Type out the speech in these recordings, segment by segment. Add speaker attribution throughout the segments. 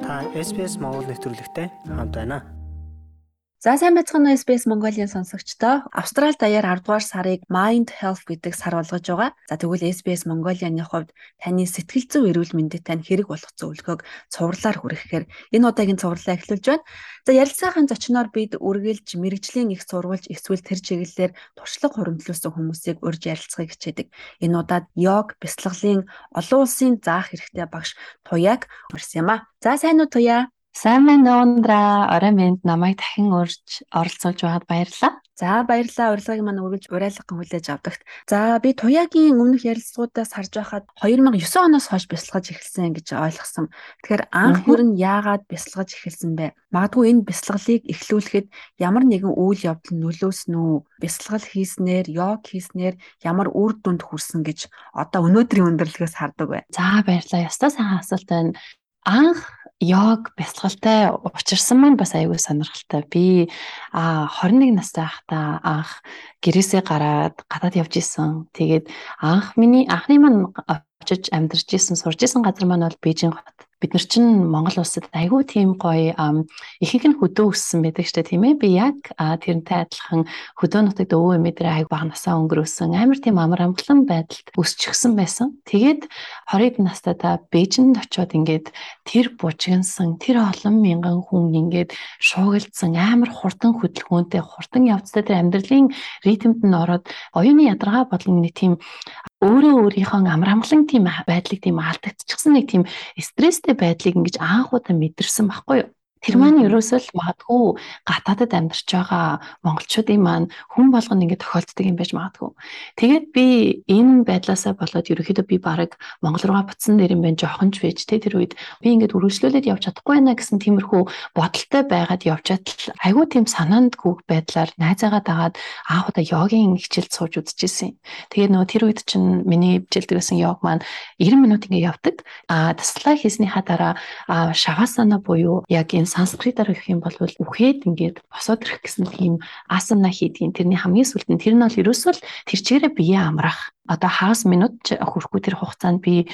Speaker 1: Та SBS Монгол нэвтрүүлэгтэй хамт байна.
Speaker 2: За сайн байцгаана уу SBS Mongolia сонсогчдоо. Австрали даяар 10 дугаар сарыг Mind Health гэдэг сар болгож байгаа. За тэгвэл SBS Mongolia-ны хувьд таны сэтгэл зүйн эрүүл мэндэд тань хэрэг болох зөвлөгөөг цувралаар хүргэхээр энэ удаагийн цувралаа эхлүүлж байна. За ярилцлагын зочноор бид үргэлж мэрэгжлийн их сурвалж эсвэл тэр чиглэлээр туршлага хуримтлуулсан хүмүүсийг урьж ярилцахыг хичээдэг. Энэ удаад йог, бясалгалын олон улсын заах хэрэгтэй багш Туяаг урьсан юм а. За сайн уу Туяа?
Speaker 3: Сайн байна Ундраа. Орой минь намайг дахин урьж оролцуулж байгаад баярлалаа.
Speaker 2: За баярлалаа. Урилгыг маань үргэлж урайлган хүлээж авдагт. За би Туяагийн өмнөх ярилцлагуудаас харж байхад 2009 оноос хойш бясалгаж эхэлсэн гэж ойлгосон. Тэгэхээр анх ер нь яагаад бясалгаж эхэлсэн бэ? Магадгүй энэ бясалгалыг эхлүүлэхэд ямар нэгэн үйл явдал нөлөөсөн үү? Бясалгал хийснээр, йог хийснээр ямар үр дүнд хүрсэн гэж одоо өнөөдрийн өндөрлөгөөс хардаг бай.
Speaker 3: За баярлалаа. Ястаа сайн асуулт байна. Анх йог бясалгалтай учирсан маань бас аюул сонирхолтой. Би 21 настай байхдаа анх гэрээсээ гараад гадаад явж исэн. Тэгээд миний анхны маань очиж амьдарч исэн, сурж исэн газар маань бол Бээжин хот. Бид нар чинь Монгол улсад аюул тийм гоё ихэнх нь хөдөө өссөн байдаг штэ тийм ээ. Би яг тэрнтэй адилхан хөдөө нутагт өвөө эмээдрээ аюул багнасаа өнгөрөөсөн. Амар тийм амар амгалан байдалд өсчихсэн байсан. Тэгээд 20 настайдаа Бээжинд очиод ингээд тэр бужигнсан, тэр олон мянган хүн ингээд шуугилдсан амар хурдан хөдөлгөөнтэй, хурдан явцтай тэр амьдралын ритмэнд нь ороод оюуны ядаргаа болон нэг тийм өөрөө өөрийнхөө амар амгалан тийм байдлыг тийм алдагдчихсан нэг тийм стресстэй байдлыг ингэж анх удаа мэдэрсэн байхгүй юу? Тэр маань ерөөсөө л магадгүй гадаадад амьдарч байгаа монголчуудын маань хүн болгоно ингэ тохиолддог юм байж магадгүй. Тэгээд би энэ байдлаасаа болоод ерөөхдөө би баг Монгол руугаа буцсан нэр юм байна жоохонч байж тэр үед би ингэ үргэлжлүүлээд явж чадахгүй байна гэсэн тиймэрхүү бодолтой байгаад явж чадал айгүй тийм санаандгүй байдлаар найзаагаа дагаад анх удаа йогийн хичээлд сууж үзчихсэн. Тэгээд нөгөө тэр үед чинь миний хичээлдэг байсан йог маань 90 минут ингэ явдаг. Таслаа хийснийхаа дараа шавасана буюу яг энэ санскритаар гэх юм бол үхээд ингээд босоод ирэх гэсэн тийм асана хийдгийн тэрний хамгийн сүүлд нь тэр нь бол ерөөсөө л тэр чигээрээ бие амрах одоо хагас минут хүрэхгүй тэр хугацаанд би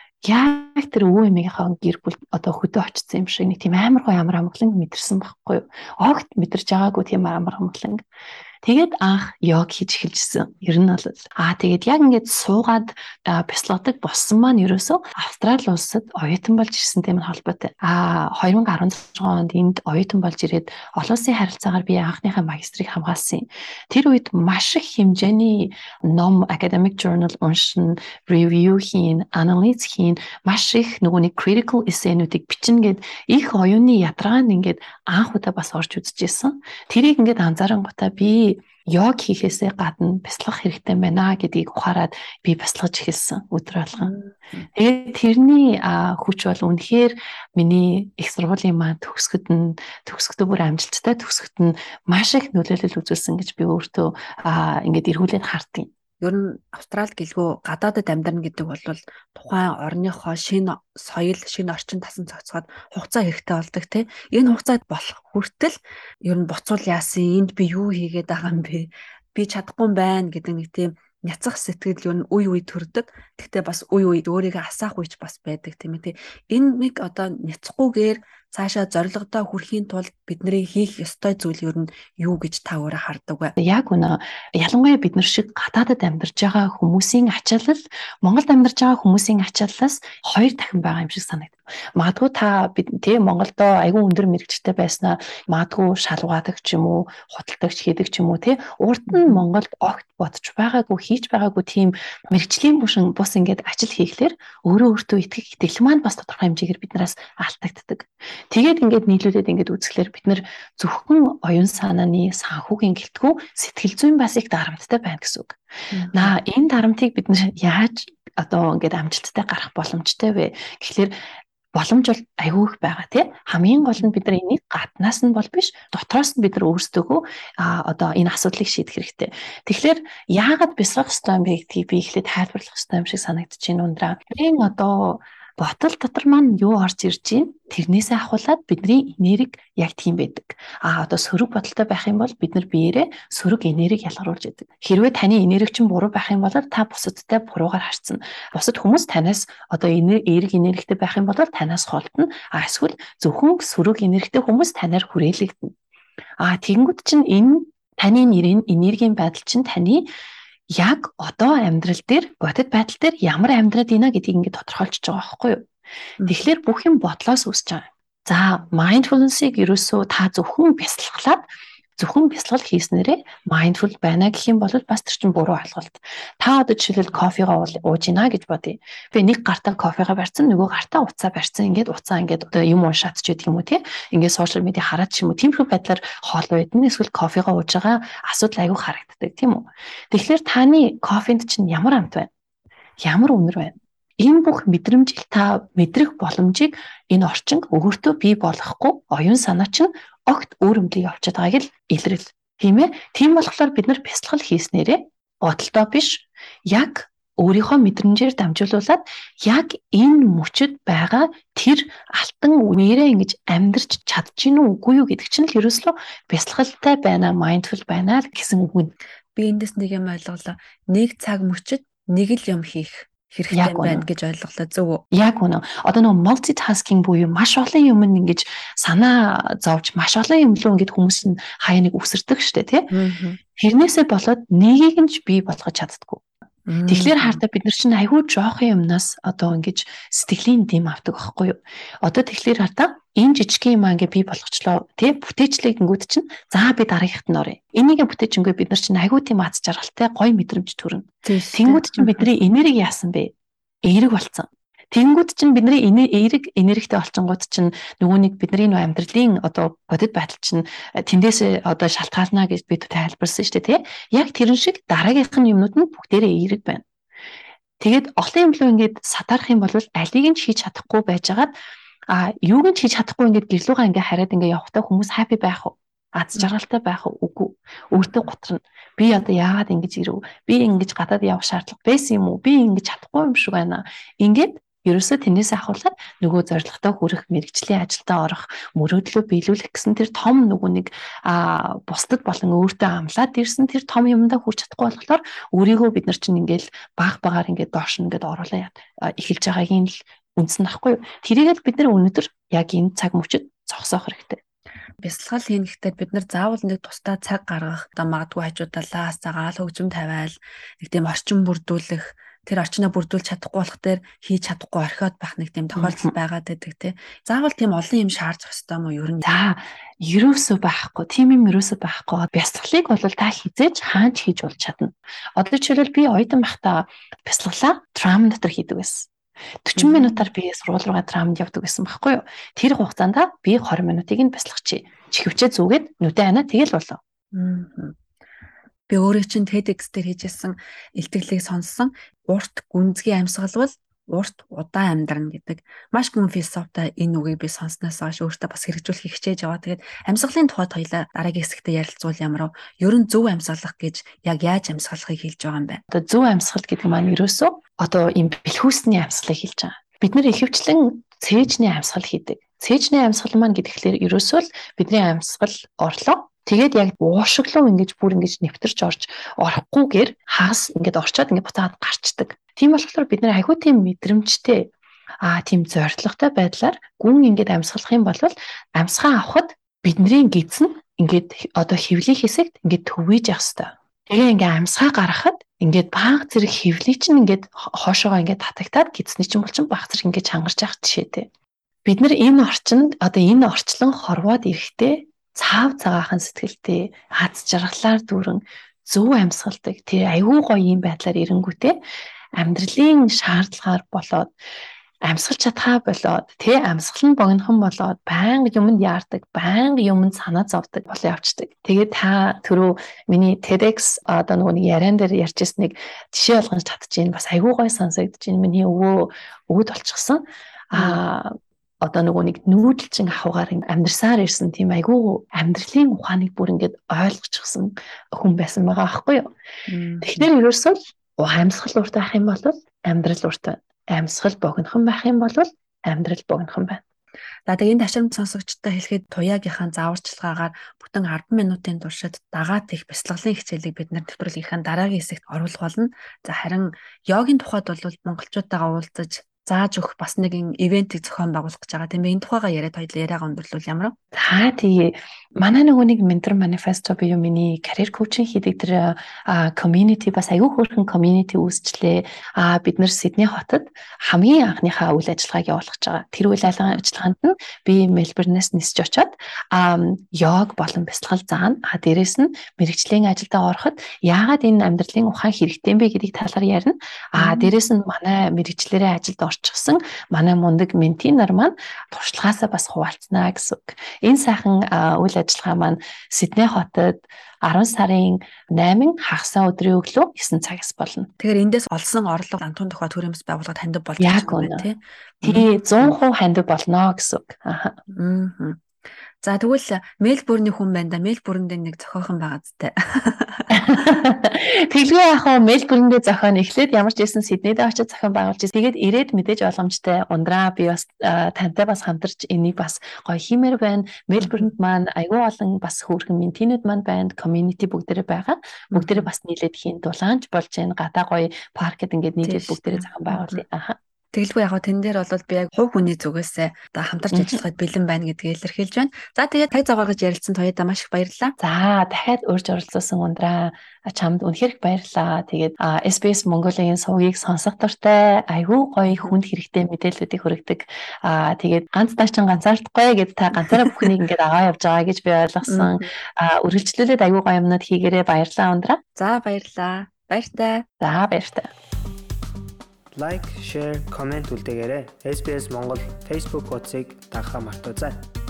Speaker 3: яг тэр өвөө эмээгийнхаа гэр бүл одоо хөдөө очсон юм шиг нэг тийм амар гоё амар амгалан мэдэрсэн байхгүй юу? Огт мэдэрч байгаагүй тийм амар амгалан. Тэгээд анх йог хийж эхэлжсэн. Ер нь бол тэгээд яг ингээд суугаад бясалгадаг болсон маань ерөөсөө Австрали улсад оюутан болж ирсэнтэй мань холбоотой. 2016 онд энд оюутан болж ирээд олон улсын харилцаагаар би анхныхаа магистрийг хамгаалсан. Тэр үед маш их хэмжээний ном, academic journal уншин, review хийн, анализ хийн, маш их нөгөө нэг critical essay-нуудыг бичнэ гэд их оюуны ядаргаанд ингээд анх удаа бас орж үзчихсэн. Тэрийг ингээд анзаарангуудаа би йог хийхээсээ гадна бясалгах хэрэгтэй байна гэдгийг ухаарад би бясалгаж эхэлсэн өдөр болгон. Тэгээд тэрний хүч бол үнэхээр миний их сургуулийн маань төгсгөдөө бүр амжилттай төгсгөд нь маш их нөлөөлөл үзүүлсэн гэж би өөртөө ингээд эргүүлээд хардیں۔
Speaker 2: Ер нь Австрали гэлгүй гадаадад амьдрна гэдэг бол тухайн орныхоо шинэ соёл, шинэ орчин тасан цогцоход хугацаа хэрэгтэй болдог тийм. Энэ хугацаад болох хүртэл ер нь буцуул яасан, энд би юу хийгээд байгаа юм бэ? Би чадахгүй юм байна гэдэг нэг тийм няцах сэтгэл ер нь үе төрдөг. Гэхдээ бас үе өөрийгөө асаах үеч бас байдаг тийм ээ. Энэ нэг одоо няцахгүйгээр цаашаа зорилгодоо хүрэхийн тулд бидний хийх ёстой зүйл ер нь юу гэж та өөрөө хардаг вэ?
Speaker 3: Яг үнэ. Ялангуяа бид нар шиг гадаадад амьдарч байгаа хүмүүсийн ачаалал Монголд амьдарч байгаа хүмүүсийн ачааллаас 2 дахин байгаа юм шиг санагдав. Магадгүй та бид Монголдоо айгүй өндөр мэрэгчтэй байснаа магадгүй шалгаадаг ч юм уу, худалдагч хийдэг ч юм уу урд нь Монголд огт бодож байгаагүй, хийж байгаагүй тийм мэрэгчлийн бус ингээд ажил хийхлээр өөртөө итгэх итгэл маань бас тодорхой хэмжээгээр биднээс алдагддаг. Тэгээд ингээд нийлүүлээд ингээд үзэхлээр бид нар зөвхөн оюун санааны санхүүгийн гэлтгүү сэтгэл зүйн бас их дарамттай байна гэсэн үг. Энэ дарамтыг бид нар яаж одоо ингээд амжилттай гарах боломжтой вэ? Тэгэхээр боломж бол аюул их байгаа тийм. Хамгийн гол нь бид нар энийг гаднаас нь бол биш, дотроос нь бид нар өөрсдөө одоо энэ асуудлыг шийдэх хэрэгтэй. Тэгэхээр яагаад бясалгах ёстой юм бэ гэдгийг би эхлээд тайлбарлах ёстой юм шиг санагдаж байна Ундраа. Энэ одоо ботал дотор маань юу орж ирж байна? Тэрнээсээ ахуулаад бидний энерги яг тийм байдаг. Одоо сөрөг бодолтой байх юм бол бид нар биеэрээ сөрөг энерги ялгаруулж яадаг. Хэрвээ таны энерги чинь буруу байх юм бол та бусадтай буруугаар харцна. Бусад хүмүүс танаас одоо эерэг энергитэй байх юм бол танаас холдно. Эсвэл зөвхөн сөрөг энергитэй хүмүүс танаар хүрээлэгдэнэ. Тэгэнгүүт чинь энэ таны энергийн байдал чинь таны яг одоо амьдрал дээр бодит байдал дээр ямар амьдраад ийна гэдгийг ингээд тодорхойлж байгаа байхгүй юу. Тэгэхээр бүх юм бодлоос үүсэж байгаа. За, mindfulness-ыг ерөөсөө та зөвхөн бясалгал хийснээрээ mindful байна гэх юм бол бас тэр чинь буруу ойлголт. Та одоо жишээлбэл кофегаа ууж ийна гэж бодъё. Би нэг гартаа кофегаа барьсан, нөгөө гартаа уцаа барьсан. Ингээд уцаа ингээд одоо юм уншаад ч гэдэг юм уу тий. Ингээд сошиал медиа хараад ч юм уу тиймэрхүү байдлаар хоол уйдна. Эсвэл кофегаа ууж байгаа асуудал аягүй харагддаг тийм үү. Тэгэхээр таны кофенд чинь ямар амт байна? Ямар үнэр байна? Энэ бүх мэдрэмжийг та мэдрэх боломжийг энэ орчин өөртөө бий болгохгүй оюун санаа чинь огт өөр өмлөг явчихад байгааг л илрэл. Тийм ээ. Тийм болохоор бид нар бясалгал хийснээрээ бодолтой биш яг өөрийнхөө мэдрэмжээр дамжуулуулаад яг энэ мөчөд байгаа тэр алтан үнээрээ ингэж амьдрч чадчихна уу үгүй юу гэдэг чинь л ерөөслөө бясалгалтай байна, mindful байна гэсэн үг нь.
Speaker 2: Би эндээс нэг юм ойлголоо. Нэг цаг мөчөд нэг л юм хийх хэрэгтэй байна гэж ойлголоо зөв үү?
Speaker 3: Яг үнэ. Одоо нөгөө multitasking буюу маш олон юм ингэж санаа зовж маш олон юм руу ингэж хүмүүс нь хаяа нэг үсэрдэг штэ тий. Тэрнээсээ болоод нэгийг нь ч бий болгож чаддаггүй. Тэгэхээр хардаа бид нар чинь айгүй жоохон юмнаас одоо ингэж сэтгэлийн дэм авдаг байхгүй юу? Одоо тэгэхээр хардаа энэ жижигхэн юм ингээ бий болгочлоо тий бүтээчлэг гингүүд чинь за би дараагийнхт нь оръё. Энийг бүтээчингүй бид нар чинь айгүй тийм аз жаргалтай гоё мэдрэмж төрнө. Тэнгүүд чинь бидний энерги яасан бэ? Эерэг болцсон. Тэнгүүд чинь бидний эерэг энергитэй олчингууд чинь нөгөө нэг бидний нөө амьдралын одоо бодит байдал чинь тэндээс одоо шалтгаална гэж бид тайлбарсан шүү дээ тий. Яг тэрэн шиг дараагийнх нь юмнууд нь бүгдээрээ эерэг байна. Тэгээд олон юм руу ингээд садарах юм бол алийг нь хийж чадахгүй байжгаад юуг нь хийж чадахгүй ингээд гэрлүүгээ ингээд хараад ингээд явахтаа хүмүүс happy байх уу? Аз жаргалтай байх үгүй. Өөртөө готрно. Би одоо яагаад ингэж ирэв? Би ингэж гадаад явах шаардлага байсан юм уу? Би ингэж чадахгүй юм шиг байна. Ингээд ерөөсөө тэрнээс ахуулаад нөгөө зорилготой хүрэх, мэрэгжлийн ажилдаа орох, мөрөөдлөө биелүүлэх гэсэн тэр том нөгөө нэг бусдад болон өөртөө амлаад ирсэн тэр том юмдаа хүрч чадахгүй болохоор өөрийгөө бид нар чинь ингээл баг багаар ингээд доош ингээд оруулаад эхэлж байгаагийн л үндсэн ахгүй юу. Тэрийг л бид нар өнөөдөр яг энэ цаг мөчид зогсоох хэрэгтэй.
Speaker 2: Бясалгал хийхдээ бид нар заавал нэг тусдаа цаг гаргах, одоо магадгүй хажуудлаас цагаал хөгжим тавиал нэг тийм орчин бүрдүүлэх, тэр орчноо бүрдүүлж чадахгүй болох дээр хийж чадахгүй орхиод байх нэг тийм тохиолдол байгаад байдаг тий. Заавал тийм олон юм шаардах ёстой мó ер нь.
Speaker 3: За, ерөөсөө байхгүй. Тийм юм ерөөсөө байхгүй. Бясалгалыг бол та хизээж хаач хийж болж чадна. Одоо жишээлбэл би оюутан байхдаа бясалгалаа трам дотор хийдэг байсан. 40 минутаар би сургууль руугаа трамд явдаг гэсэн байхгүй юу? Тэр хугацаанд би 20 минутыг нь бясалгачих. Чихвчээ зүгээд нүдэн ханаа тэгэл болов.
Speaker 2: Би өөрөө чинь TEDx дээр хийжсэн илтгэлийг сонссон. Урт гүнзгий амьсгал бол урт удаан амьдрна гэдэг. Маш гүн философитой энэ үгийг би сонссноос хойш өөртөө бас хэрэгжүүлэх хичээж яваа. Тэгээд амьсгалын тухайд хоёлаа дараагийн хэсэгтээ ярилцвал ямар вэ? Ер нь зөв амьсгалах гэж яг яаж амьсгалахыг хэлж байгаа юм бэ?
Speaker 3: Одоо зөв амьсгал гэдэг маань ерөөсөө одоо ийм бэлхүүсний амьсгалыг хэлж байгаа. Бид нэр ихэвчлэн цээжний амьсгал хийдэг. Цээжний амьсгал маань гэхлээр ерөөсөө л бидний амьсгал орлоо. Тэгээд яг уушиглуу ингэж бүр ингэж нэвтэрч орж орохгүйгээр хагас ингэж орчоод ингэж буцаад гарчдаг. Тийм болохоор бид нэр айгүй тийм мэдрэмжтэй тийм зоригтой байдлаар гүн ингэж амьсгалах юм бол амьсгаа авахд бидний гидс нь ингэж одоо хөвлийн хэсэгт ингэж төвөж явах хэрэгтэй. Тэгээ ингэ амьсгаа гаргахад ингэж баг зэрэг хөвлий чинь ингэж хоошоогоо ингэж татагтаад гидсний чинь бол чинь баг зэрэг ингэж хангарч явах жишээтэй. Бид нар энэ орчинд одоо энэ орчлон хорвоод ирэхдээ цаав цагаахан сэтгэлтэй аз жаргалаар дүүрэн зөв амьсгалдаг тэр аюу гоё юм байдлаар ирэнгүүтээ амьдралын шаардлагаар болоод амьсгалж чадхаа болоод тэ амьсгал нь богинохон болоод байнга юмд яардаг байнга юмд санаа зовдөг болоо явцдаг. Тэгээд та түрүү миний TEDx одоо нөгөө нэг яриан дээр ярьжсэн нэг жишээ болгож татчихээн бас аюу гоё сонсогдож байна. Миний өвөд болчихсон одоо нөгөө нэг нүүдэлчин ахугаар амьдарсаар ирсэн тийм айгүй амьдралын ухааныг бүр ингээд ойлгочихсон хүн байсан байгаа аахгүй юу. Тэгэхээр ерөөсөө амьсгал урт байх юм бол амьдрал урт байна. Амьсгал богинохон байх юм бол амьдрал богинохон байна.
Speaker 2: За тэгээ энэ ташрамт сонсогчтой хэлэхэд туяагийнхаа зааварчилгаагаар бүтэн 10 минутын туршид дагаад их бяцлаглалын хичээлийг бид нэвтрүүлгийнхаа дараагийн хэсэгт оруулах болно. За харин йогийн тухайд бол монголчуудаагаа уулзаж зааж өгөх бас нэгэн ивентийг зохион байгуулах гэж байгаа. Тийм ээ, энэ тухайгаа яриад хоёул яриагаа өндөрлүүл ямар вэ?
Speaker 3: За тэгээ манай нөгөө нэг ментор манифесто буюу миний карьер коучинг хийдэг тэр community бас аюу хөөрхөн community үүсчлээ. Бид нэр Сидней хотод хамгийн анхныхаа үйл ажиллагааг явуулах гэж байгаа. Тэр үйл ажиллагаанд нь би Мельбурнээс нисэж очоод йог болон бясалгал заана. Дээрээс нь мэрэгжлийн ажилдаа ороход яагаад энэ амьдралын ухаан хэрэгтэй юм бэ гэдгийг талаар ярина. Дээрээс нь манай мэрэгчлэрээ ажилд орчихсон манай мундаг менти нар маань туршлагаасаа бас хуваалцнаа гэсэн үг. Энэ сайхан үйл ажиллагаа маань Сидней хотод 10 сарын 8 хагасаа өдрийн өглөө 9 цагаас болно.
Speaker 2: Тэгэхээр эндээс олсон орлого антун тухай төрөмс байгууллагад хандив болж
Speaker 3: байгаа тийм. Тий 100% хандив болно гэсэн үг.
Speaker 2: За тэгвэл Мельбурний хүн байна да. Мельбурнд нэг зохиохон байгаа зү.
Speaker 3: Тэглгүй яг хөө Мельбурндээ зохион эхлээд ямар ч байсан Сиднейд очиж зохион байгуулж тэгээд ирээд мэдээж боломжтой ундраа би бас тантай бас хамтарч энийг бас гоё хиймээр байна. Мельбурнд маань аюул олон бас хөөрхөн ментинүүд маань байна. Community бүгдээрээ байгаа. Бүгдээрээ бас нийлээд хийн дулаанч болж байна. Гадаа гоё паркет ингээд нийлээд бүгдээрээ зохион байгуулъя.
Speaker 2: Тэгэлгүй яг тэн дээр бол би яг хувь хүний зүгээс хамтарч ажиллахад бэлэн байна гэдгийг илэрхийлж байна. За тэгээд таг зогоогож ярилцсан тоёда маш их баярлалаа.
Speaker 3: За дахиад урьж оролцуулсан ундраа чамд үнэхээр их баярлалаа. Тэгээд SBS Mongolia-гийн сувгийг сонсох дуртай айгүй гоё хүнд хэрэгтэй мэдээллүүдийг хүргэдэг. Тэгээд ганц таа чин ганцаардахгүй гэд та ганцаараа бүхнийг ингээд аваа явж байгаа гэж би ойлгосон. Үргэлжлүүлээд айгүй гоё юмнууд хийгээрэй. Баярлалаа ундраа.
Speaker 2: За баярлалаа. Баяртай.
Speaker 3: За баяртай.
Speaker 1: Лайк, share, comment үлдээгээрэй. SBS Монгол Facebook хуудсыг дагахаа мартаоцай.